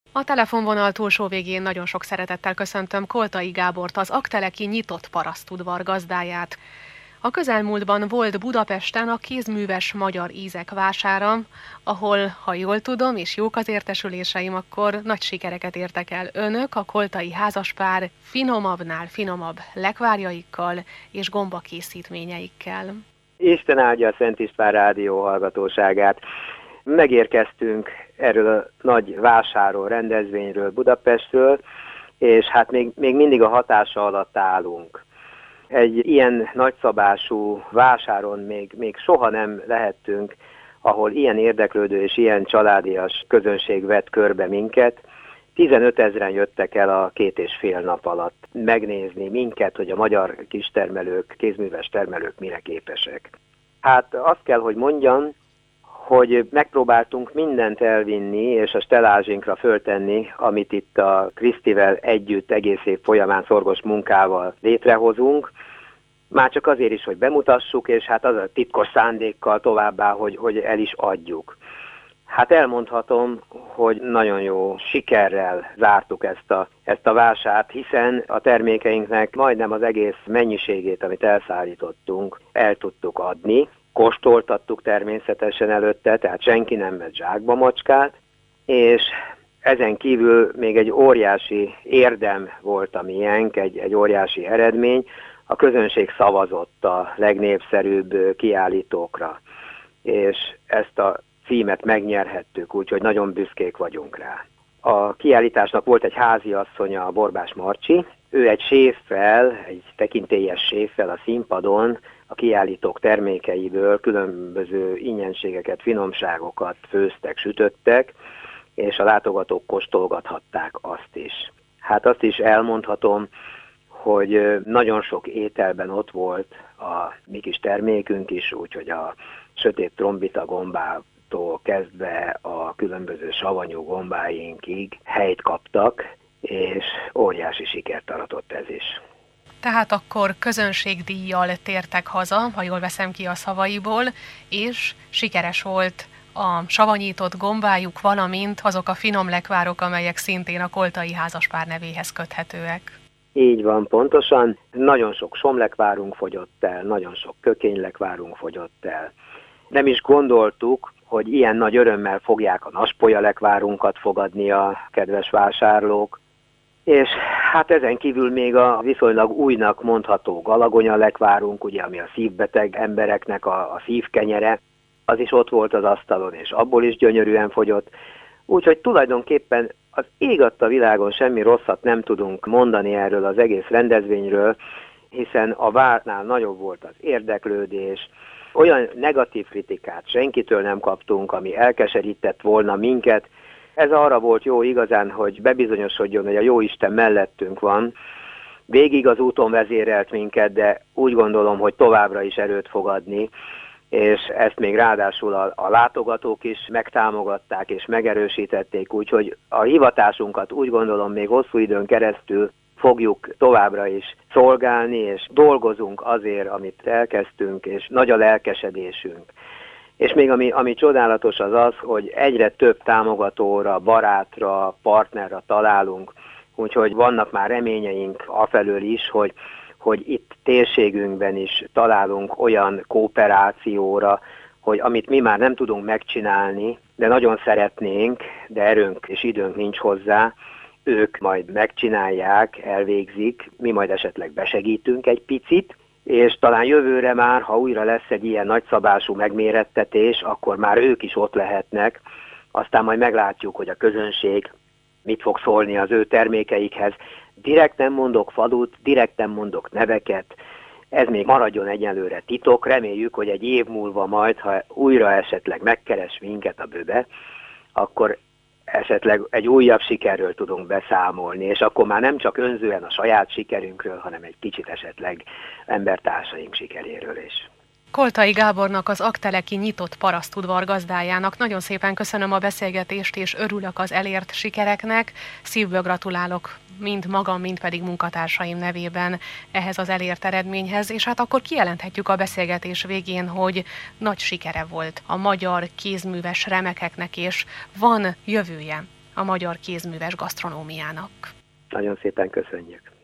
A telefonvonal túlsó végén nagyon sok szeretettel köszöntöm Koltai Gábort, az Aggteleki nyitott parasztudvar gazdáját. A közelmúltban volt Budapesten a kézműves magyar ízek vására, ahol, ha jól tudom, és jók az értesüléseim, akkor nagy sikereket értek el önök, a koltai házaspár finomabbnál finomabb lekvárjaikkal és gombakészítményeikkel. Isten áldja a Szent István rádió hallgatóságát. Megérkeztünk erről a nagy vásáról, rendezvényről, Budapestről, és hát még mindig a hatása alatt állunk. Egy ilyen nagyszabású vásáron még soha nem lehettünk, ahol ilyen érdeklődő és ilyen családias közönség vett körbe minket. 15 000 jöttek el a 2,5 nap alatt megnézni minket, hogy a magyar kistermelők, kézműves termelők mire képesek. Hát azt kell, hogy mondjam, hogy megpróbáltunk mindent elvinni, és a stellázsinkra föltenni, amit itt a Krisztivel együtt egész év folyamán szorgos munkával létrehozunk. Már csak azért is, hogy bemutassuk, és hát az a titkos szándékkal továbbá, hogy el is adjuk. Hát elmondhatom, hogy nagyon jó sikerrel zártuk ezt a vásárt, hiszen a termékeinknek majdnem az egész mennyiségét, amit elszállítottunk, el tudtuk adni. Kóstoltattuk természetesen előtte, tehát senki nem vett zsákba macskát, és ezen kívül még egy óriási érdem volt a miénk, egy óriási eredmény. A közönség szavazott a legnépszerűbb kiállítókra, és ezt a címet megnyerhettük, úgyhogy nagyon büszkék vagyunk rá. A kiállításnak volt egy háziasszonya, a Borbás Marcsi. Ő egy séffel, egy tekintélyes séffel a színpadon a kiállítók termékeiből különböző ingyenségeket, finomságokat főztek, sütöttek, és a látogatók kóstolgathatták azt is. Hát azt is elmondhatom, hogy nagyon sok ételben ott volt a mi kis termékünk is, úgyhogy a sötét trombita gombától kezdve a különböző savanyú gombáinkig helyt kaptak, és óriási sikert aratott ez is. Tehát akkor közönségdíjjal tértek haza, ha jól veszem ki a szavaiból, és sikeres volt a savanyított gombájuk, valamint azok a finom lekvárok, amelyek szintén a koltai házaspár nevéhez köthetőek. Így van, pontosan. Nagyon sok somlekvárunk fogyott el, nagyon sok kökénylekvárunk fogyott el. Nem is gondoltuk, hogy ilyen nagy örömmel fogják a naspolyalekvárunkat fogadni a kedves vásárlók, és hát ezen kívül még a viszonylag újnak mondható galagonyalekvárunk, ugye, ami a szívbeteg embereknek a szívkenyere, az is ott volt az asztalon, és abból is gyönyörűen fogyott. Úgyhogy tulajdonképpen az ég adta világon semmi rosszat nem tudunk mondani erről az egész rendezvényről, hiszen a vártnál nagyobb volt az érdeklődés, olyan negatív kritikát senkitől nem kaptunk, ami elkeserített volna minket. Ez arra volt jó igazán, hogy bebizonyosodjon, hogy a Jóisten mellettünk van. Végig az úton vezérelt minket, de úgy gondolom, hogy továbbra is erőt fog adni, és ezt még ráadásul a látogatók is megtámogatták és megerősítették, úgyhogy a hivatásunkat úgy gondolom még hosszú időn keresztül fogjuk továbbra is szolgálni, és dolgozunk azért, amit elkezdtünk, és nagy a lelkesedésünk. És még ami csodálatos az, hogy egyre több támogatóra, barátra, partnerra találunk, úgyhogy vannak már reményeink afelől is, hogy itt térségünkben is találunk olyan kooperációra, hogy amit mi már nem tudunk megcsinálni, de nagyon szeretnénk, de erőnk és időnk nincs hozzá, ők majd megcsinálják, elvégzik, mi majd esetleg besegítünk egy picit, és talán jövőre már, ha újra lesz egy ilyen nagyszabású megmérettetés, akkor már ők is ott lehetnek, aztán majd meglátjuk, hogy a közönség mit fog szólni az ő termékeikhez. Direkt nem mondok falut, direkt nem mondok neveket, ez még maradjon egyelőre titok, reméljük, hogy egy év múlva majd, ha újra esetleg megkeres minket a Böbe, akkor esetleg egy újabb sikerről tudunk beszámolni, és akkor már nem csak önzően a saját sikerünkről, hanem egy kicsit esetleg embertársaink sikeréről is. Koltai Gábornak, az Aggteleki nyitott parasztudvar gazdájának nagyon szépen köszönöm a beszélgetést, és örülök az elért sikereknek. Szívből gratulálok mind magam, mind pedig munkatársaim nevében ehhez az elért eredményhez, és hát akkor kijelenthetjük a beszélgetés végén, hogy nagy sikere volt a magyar kézműves remekeknek, és van jövője a magyar kézműves gasztronómiának. Nagyon szépen köszönjük.